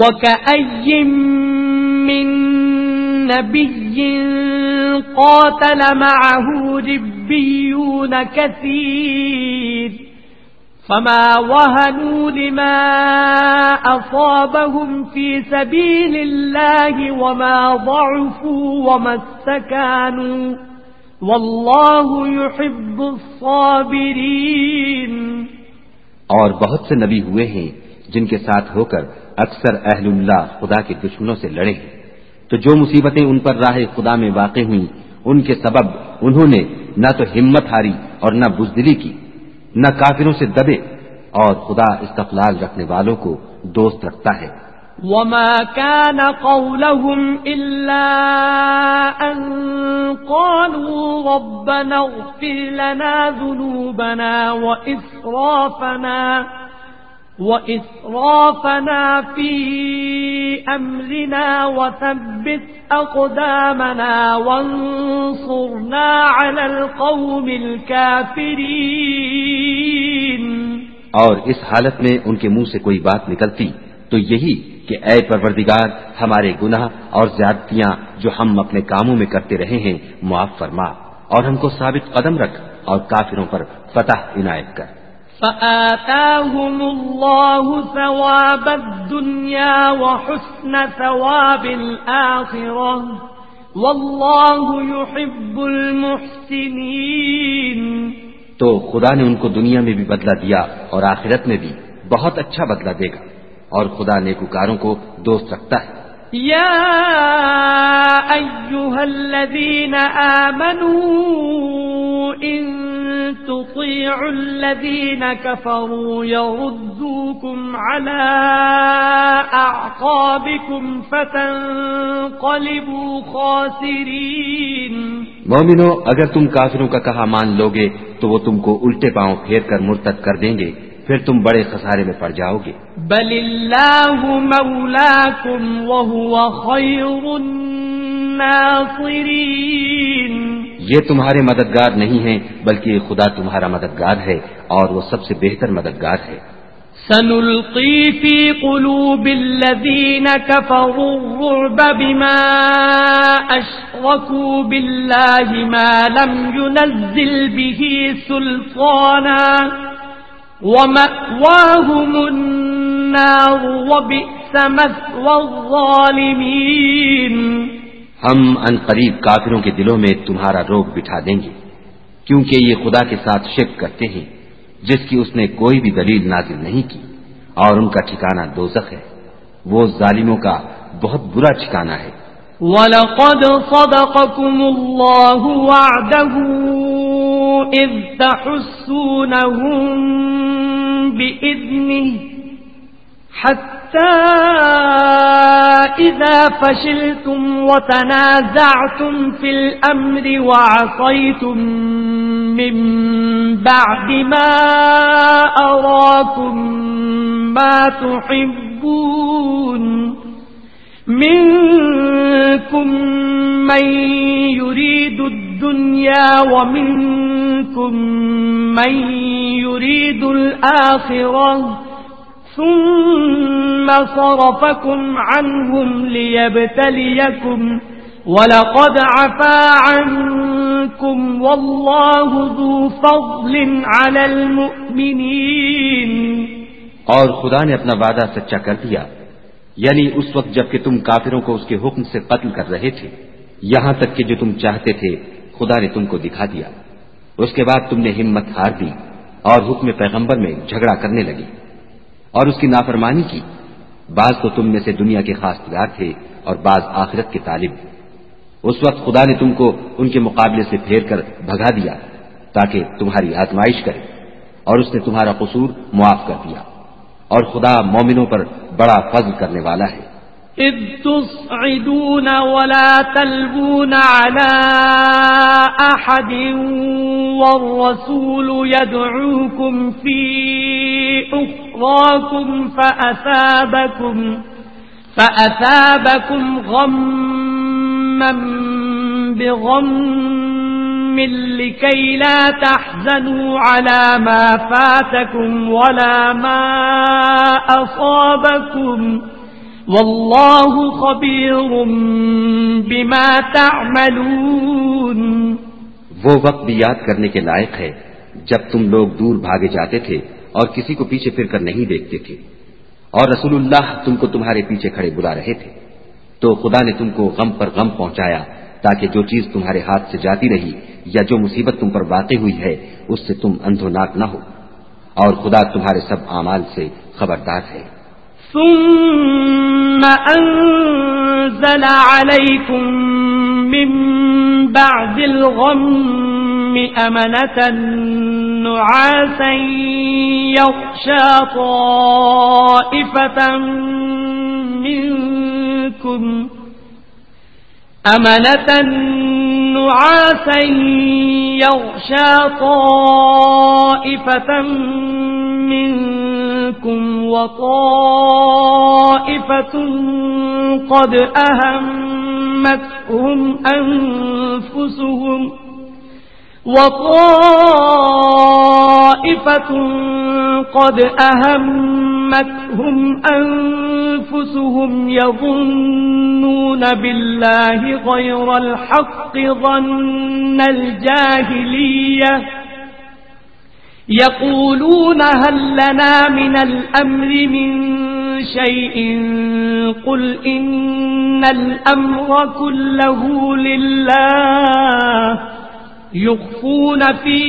وَكَأَيٍّ مِّن نَّبِيٍّ قَاتَلَ مَعَهُ رِبِّيُّونَ كَثِيرٌ فَمَا وَهَنُوا لِمَا أَصَابَهُمْ فِي سَبِيلِ اللَّهِ وَمَا ضَعُفُوا وَمَا اسْتَكَانُوا وَاللَّهُ يُحِبُّ الصَّابِرِينَ۔ اور بہت سے نبی ہوئے ہیں جن کے ساتھ ہو کر اکثر اہل اللہ خدا کے دشمنوں سے لڑے ہیں، تو جو مصیبتیں ان پر راہ خدا میں واقع ہوئیں ان کے سبب انہوں نے نہ تو ہمت ہاری اور نہ بزدلی کی، نہ کافروں سے دبے، اور خدا استقلال رکھنے والوں کو دوست رکھتا ہے۔ وَمَا كَانَ قَوْلَهُمْ إِلَّا أَن قَالُوا رَبَّنَا اغْفِرْ لَنَا ذُنُوبَنَا وَإِسْرَافَنَا فِي أَمْرِنَا وَثَبِّتْ أَقْدَامَنَا وَانصُرْنَا عَلَى الْقَوْمِ الْكَافِرِينَ۔ اور اس حالت میں ان کے منہ سے کوئی بات نکلتی تو یہی کہ اے پروردگار، ہمارے گناہ اور زیادتیاں جو ہم اپنے کاموں میں کرتے رہے ہیں معاف فرما، اور ہم کو ثابت قدم رکھ اور کافروں پر فتح عنایت کر۔ فآتاهم الله ثواب الدنيا وحسن ثواب الآخرة والله يحب المحسنين۔ تو خدا نے ان کو دنیا میں بھی بدلہ دیا اور آخرت میں بھی بہت اچھا بدلہ دے گا، اور خدا نیکوکاروں کو دوست رکھتا ہے۔ یا ایھا الذین آمنوا ان تطیعوا الذین کفروا یردوکم علی اعقابکم فتنقلبوا خاسرین۔ مومنو، اگر تم کافروں کا کہا مان لوگے تو وہ تم کو الٹے پاؤں پھیر کر مرتد کر دیں گے، پھر تم بڑے خسارے میں پڑ جاؤ گے۔ بل اللہ مولاکم وہو خیر الناصرین۔ یہ تمہارے مددگار نہیں ہیں بلکہ خدا تمہارا مددگار ہے اور وہ سب سے بہتر مددگار ہے۔ سنلقی فی قلوب الذین کفروا الرعب بما اشرکوا باللہ ما لم ينزل به سلطانا وَمَأْوَاهُمُ النَّارُ وَبِئْسَ مَثْوَى الظَّالِمِينَ۔ ہم ان قریب کافروں کے دلوں میں تمہارا روگ بٹھا دیں گے، کیونکہ یہ خدا کے ساتھ شرک کرتے ہیں جس کی اس نے کوئی بھی دلیل نازل نہیں کی، اور ان کا ٹھکانہ دوزخ ہے، وہ ظالموں کا بہت برا ٹھکانہ ہے۔ وَلَقَدْ صَدَقَكُمُ اللَّهُ وَعْدَهُ إِذْ تَحُسُّونَهُم بِإِذْنِهِ حَتَّى إِذَا فَشِلْتُمْ وَتَنَازَعْتُمْ فِي الْأَمْرِ وَعَصَيْتُمْ مِنْ بَعْدِ مَا أَرَاكُمْ مَا تُحِبُّونَ منكم من يريد الدنيا ومنكم من يريد الآخرة ثم صرفكم عنهم ليبتليكم وَلَقَدْ عَفَا عَنْكُمْ وَاللَّهُ ذُو فَضْلٍ عَلَى الْمُؤْمِنِينَ۔ اور خدا نے اپنا وعدہ سچا کر دیا، یعنی اس وقت جب کہ تم کافروں کو اس کے حکم سے قتل کر رہے تھے، یہاں تک کہ جو تم چاہتے تھے خدا نے تم کو دکھا دیا۔ اس کے بعد تم نے ہمت ہار دی اور حکم پیغمبر میں جھگڑا کرنے لگے اور اس کی نافرمانی کی۔ بعض تو تم میں سے دنیا کے خاص دیار تھے اور بعض آخرت کے طالب۔ اس وقت خدا نے تم کو ان کے مقابلے سے پھیر کر بھگا دیا تاکہ تمہاری آزمائش کرے، اور اس نے تمہارا قصور معاف کر دیا، اور خدا مومنوں پر بڑا فضل کرنے والا ہے۔ اذ تصعدون ولا تلوون على احد والرسول يدعوكم في اخراكم فأثابكم غما بغم لكي لا تحزنوا على ما فاتكم ولا ما أصابكم واللہ خبیر بما تعملون. وہ وقت بھی یاد کرنے کے لائق ہے جب تم لوگ دور بھاگے جاتے تھے اور کسی کو پیچھے پھر کر نہیں دیکھتے تھے، اور رسول اللہ تم کو تمہارے پیچھے کھڑے بلا رہے تھے، تو خدا نے تم کو غم پر غم پہنچایا تاکہ جو چیز تمہارے ہاتھ سے جاتی رہی یا جو مصیبت تم پر واقع ہوئی ہے اس سے تم اندھوناک نہ ہو، اور خدا تمہارے سب اعمال سے خبردار ہے. ثم انزل علیکم من بعد الغم امنة نعاسا يغشى طائفة منكم أمنة نعاسا يغشى طائفة منكم وطائفة قد أهمتهم أنفسهم يظنون بالله غير الحق ظن الجاهلية يقولون هل لنا من الأمر من شيء قل إن الأمر كله لله يخفون في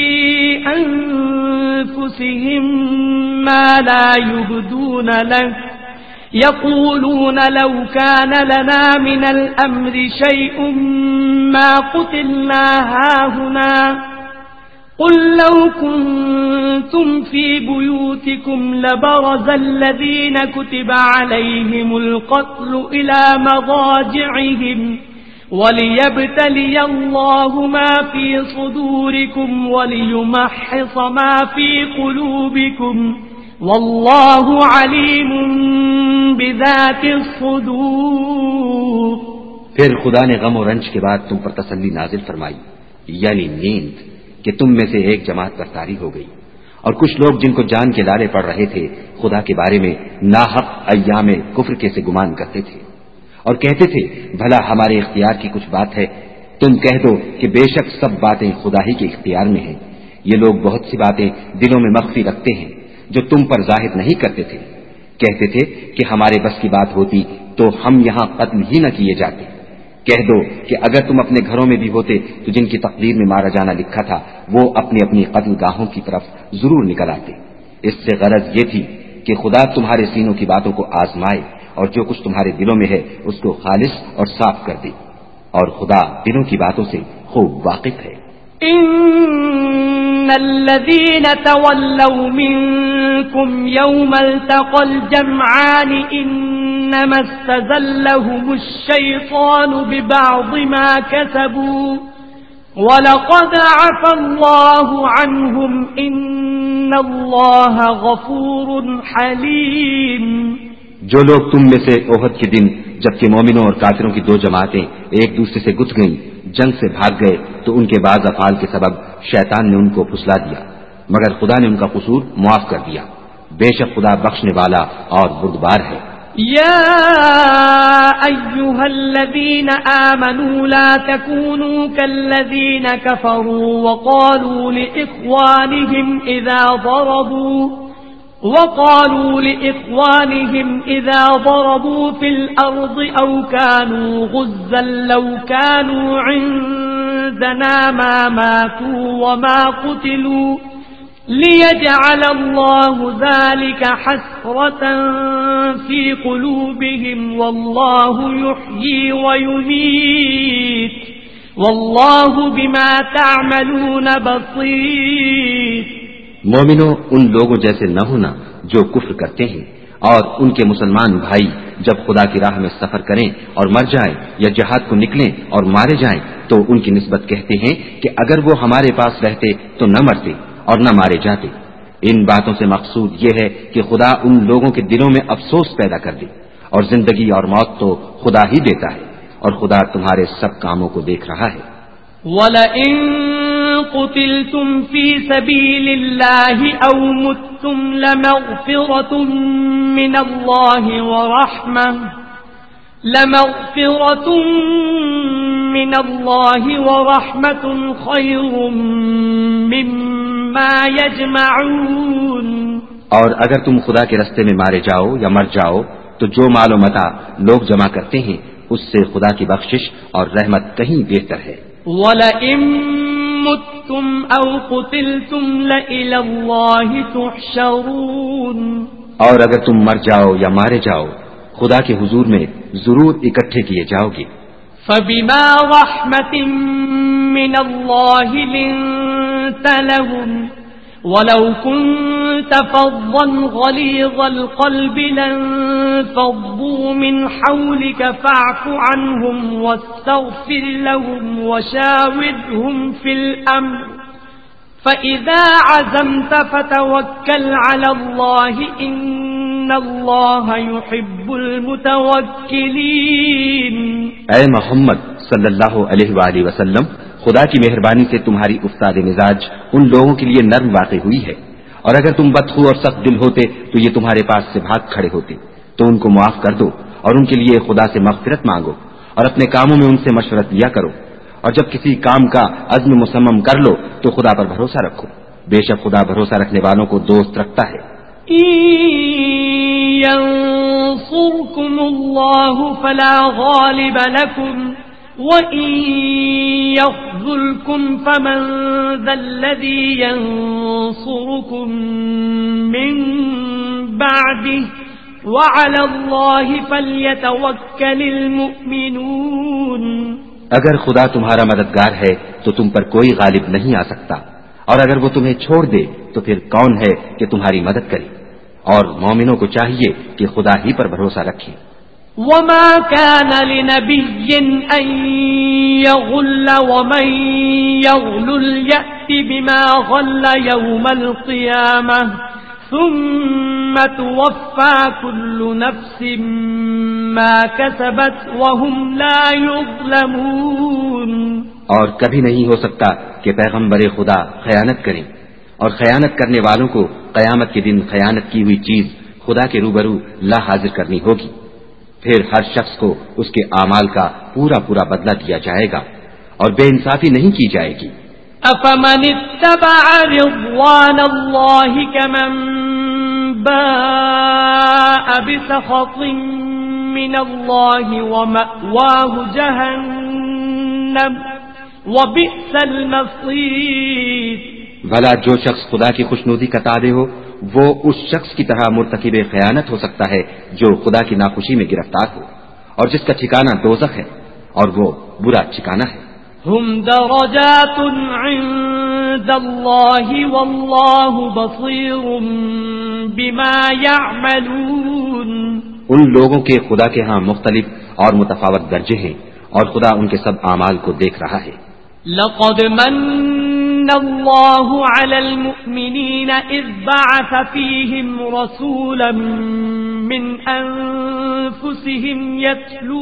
أنفسهم ما لا يبدون لك يقولون لو كان لنا من الأمر شيء ما قتلنا هاهنا قل لو كنتم في بيوتكم لبرز الذين كتب عليهم القتل إلى مضاجعهم وَلِيَبْتَلِيَ اللَّهُ مَا فِي صُدُورِكُمْ وَلِيُمَحِّصَ مَا فِي قُلُوبِكُمْ وَاللَّهُ عَلِيمٌ بِذَاتِ الصُّدُورِ. پھر خدا نے غم و رنج کے بعد تم پر تسلی نازل فرمائی، یعنی نیند، کہ تم میں سے ایک جماعت پر طاری ہو گئی، اور کچھ لوگ جن کو جان کے لالے پڑ رہے تھے خدا کے بارے میں ناحق ایام کفر کے سے گمان کرتے تھے اور کہتے تھے بھلا ہمارے اختیار کی کچھ بات ہے. تم کہہ دو کہ بے شک سب باتیں خدا ہی کے اختیار میں ہیں. یہ لوگ بہت سی باتیں دلوں میں مخفی رکھتے ہیں جو تم پر ظاہر نہیں کرتے تھے. کہتے تھے کہ ہمارے بس کی بات ہوتی تو ہم یہاں قتل ہی نہ کیے جاتے. کہہ دو کہ اگر تم اپنے گھروں میں بھی ہوتے تو جن کی تقدیر میں مارا جانا لکھا تھا وہ اپنی اپنی قتل گاہوں کی طرف ضرور نکل آتے. اس سے غرض یہ تھی کہ خدا تمہارے سینوں کی باتوں کو آزمائے اور جو کچھ تمہارے دلوں میں ہے اس کو خالص اور صاف کر دے، اور خدا دلوں کی باتوں سے خوب واقف ہے. ان الذين تولوا منكم يوم التقى الجمعان انما استزلهم الشيطان ببعض ما كسبوا وَلَقَدْ عَفَا اللَّهُ عَنْهُمْ إِنَّ اللَّهَ غَفُورٌ حَلِيمٌ. جو لوگ تم میں سے احد کے دن جبکہ مومنوں اور کافروں کی دو جماعتیں ایک دوسرے سے گتھ گئیں جنگ سے بھاگ گئے تو ان کے بعض افعال کے سبب شیطان نے ان کو پھسلا دیا، مگر خدا نے ان کا قصور معاف کر دیا. بے شک خدا بخشنے والا اور بردبار ہے. يا أيها الذين آمنوا لا تكونوا كالذين كفروا وقالوا لإخوانهم إذا ضربوا في الأرض أو كانوا غزا لو كانوا عندنا ما ماتوا وما قتلوا ليجعل الله ذلك حسرة في قلوبهم والله يحيي ويميت والله بما تعملون بصير. مومنوں ان لوگوں جیسے نہ ہونا جو کفر کرتے ہیں، اور ان کے مسلمان بھائی جب خدا کی راہ میں سفر کریں اور مر جائیں یا جہاد کو نکلیں اور مارے جائیں تو ان کی نسبت کہتے ہیں کہ اگر وہ ہمارے پاس رہتے تو نہ مرتے اور نہ مارے جاتے. ان باتوں سے مقصود یہ ہے کہ خدا ان لوگوں کے دلوں میں افسوس پیدا کر دے، اور زندگی اور موت تو خدا ہی دیتا ہے، اور خدا تمہارے سب کاموں کو دیکھ رہا ہے. وَلَئِن قتلتم في سبيل الله أو متم لمغفرة من الله ورحمة خير مما يجمعون. اور اگر تم خدا کے رستے میں مارے جاؤ یا مر جاؤ تو جو مال و متاع لوگ جمع کرتے ہیں اس سے خدا کی بخشش اور رحمت کہیں بہتر ہے. وَلَئِن مُتُّمْ أَوْ قُتِلْتُمْ لَإِلَى اللَّهِ تُحْشَرُونَ. اور اگر تم مر جاؤ یا مارے جاؤ خدا کے حضور میں ضرور اکٹھے کیے جاؤ گے. فَبِمَا رَحْمَةٍ مِّنَ اللَّهِ لِنتَ لَهُمْ وَلَوْ كُنتَ فَظًّا غَلِيظَ الْقَلْبِ لَانفَضُّوا مِنْ حَوْلِكَ فَاعْفُ عَنْهُمْ وَاسْتَغْفِرْ لَهُمْ وَشَاوِرْهُمْ فِي الْأَمْرِ فَإِذَا عَزَمْتَ فَتَوَكَّلْ عَلَى اللَّهِ إِنَّ اللَّهَ يُحِبُّ الْمُتَوَكِّلِينَ. اے محمد صلی اللہ علیہ وآلہ وسلم، خدا کی مہربانی سے تمہاری افتاد مزاج ان لوگوں کے لیے نرم واقع ہوئی ہے، اور اگر تم بدخو اور سخت دل ہوتے تو یہ تمہارے پاس سے بھاگ کھڑے ہوتے. تو ان کو معاف کر دو اور ان کے لیے خدا سے مغفرت مانگو اور اپنے کاموں میں ان سے مشورت لیا کرو، اور جب کسی کام کا عزم مصمم کر لو تو خدا پر بھروسہ رکھو. بے شک خدا بھروسہ رکھنے والوں کو دوست رکھتا ہے. ينصركم الله فلا غالب لكم وإن يخذلكم فمن ذا الذي ينصركم من بعده وعلى الله فليتوكل المؤمنون. اگر خدا تمہارا مددگار ہے تو تم پر کوئی غالب نہیں آ سکتا، اور اگر وہ تمہیں چھوڑ دے تو پھر کون ہے کہ تمہاری مدد کرے؟ اور مومنوں کو چاہیے کہ خدا ہی پر بھروسہ رکھیں. وما كان لنبي أن يغل ومن يغلل يأت بما غل يوم القيامة ثم توفى كل نفس ما كسبت وهم لا يظلمون. اور کبھی نہیں ہو سکتا کہ پیغمبر خدا خیانت کریں، اور خیانت کرنے والوں کو قیامت کے دن خیانت کی ہوئی چیز خدا کے روبرو لا حاضر کرنی ہوگی. پھر ہر شخص کو اس کے اعمال کا پورا پورا بدلہ دیا جائے گا اور بے انصافی نہیں کی جائے گی. افمن اتبع رضوان اللہ کمن باء بسخط من اللہ ومأواہ جہنم وبئس المصیر. بھلا جو شخص خدا کی خوشنودی کا تابع ہو وہ اس شخص کی طرح مرتکب خیانت ہو سکتا ہے جو خدا کی ناخوشی میں گرفتار ہو، اور جس کا ٹھکانہ دوزخ ہے اور وہ برا ٹھکانہ ہے. ہم درجات عند اللہ واللہ بصیر بما يعملون. ان لوگوں کے خدا کے ہاں مختلف اور متفاوت درجے ہیں اور خدا ان کے سب اعمال کو دیکھ رہا ہے. لقد من اللہ علی المؤمنین اذ بعث فیہم رسولا من انفسہم یتلو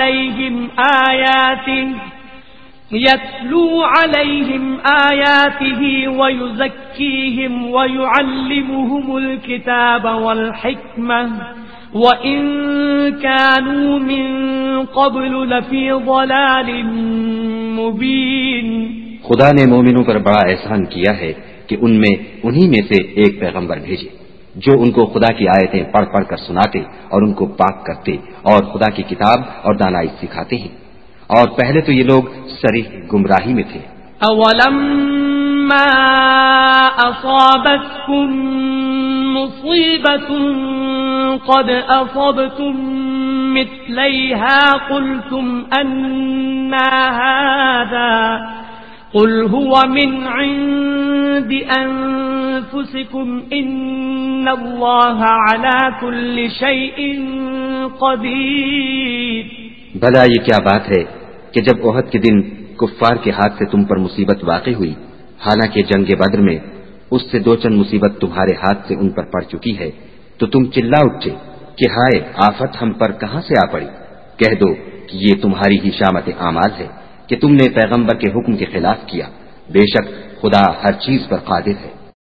علیہم آیاتہ ویزکیہم ویعلمہم الکتاب والحکمہ وَإِن كَانُوا مِن قَبْلُ لَفِي ضَلَالٍ مُبِينٍ. خدا نے مومنوں پر بڑا احسان کیا ہے کہ ان میں انہی میں سے ایک پیغمبر بھیجے جو ان کو خدا کی آیتیں پڑھ پڑھ کر سناتے اور ان کو پاک کرتے اور خدا کی کتاب اور دانائی سکھاتے ہیں. اور پہلے تو یہ لوگ صریح گمراہی میں تھے. أَوَلَمَّا أَصَابَتْكُم مُّصِيبَةٌ قد أصبتم مثليها قلتم أنى هذا قل هو من عند أنفسكم إن الله على كل شيء قدير. بھلا یہ کیا بات ہے کہ جب احد کے دن کفار کے ہاتھ سے تم پر مصیبت واقع ہوئی، حالانکہ جنگ بدر میں اس سے دو چند مصیبت تمہارے ہاتھ سے ان پر پڑ چکی ہے، تو تم چلا اٹھے کہ ہائے آفت ہم پر کہاں سے آ پڑی. کہہ دو کہ یہ تمہاری ہی شامت اعمال ہے کہ تم نے پیغمبر کے حکم کے خلاف کیا، बेशक खुदा हर चीज पर कादिर है।